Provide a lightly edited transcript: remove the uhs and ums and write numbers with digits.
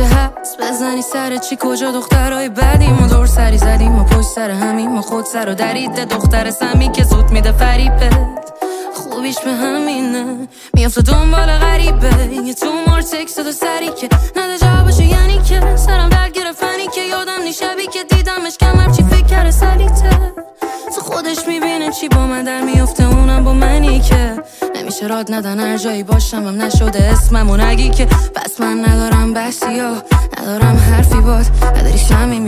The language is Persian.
میشه حس بزنی سر چی کجا دخترای بدی ما دور سری زدیم ما پشت سر همین ما خود سر و دریده دختر سمی که زود میده فریبت خوبیش به همینه میافته دنبال غریبه یه تو مار تکست دو سری که نده جوابشو یعنی که سرم درد گرفتنی که یادم نی شبی که دیدمش کمر چی فکر کرده سلیته تو خودش میبینه چی با من در میافته اونم با منی که نمیشه راد ندن هر جایی باشم هم نشده اسممو نگی که پس من ندارم بحثی یا ندارم حرفی باد نداری شمی